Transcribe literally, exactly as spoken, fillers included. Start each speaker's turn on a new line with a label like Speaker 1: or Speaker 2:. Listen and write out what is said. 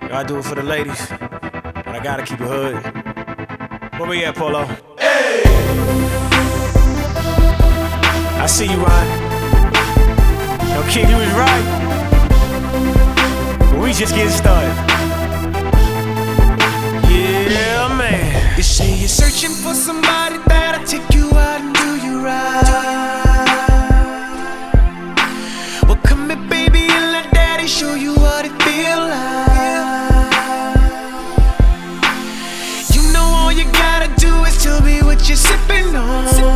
Speaker 1: I do it for the ladies, but I gotta keep it hood. Where we at, Polo?
Speaker 2: Hey!
Speaker 1: I see you, Ryan. Yo, kid, you was right. But we just getting started. Yeah, man.
Speaker 3: You say you're searching for somebody that'll take you out and do you right. Well, come here, baby, and let daddy show you what it feel like. You know all you gotta do is tell me what you're sipping on.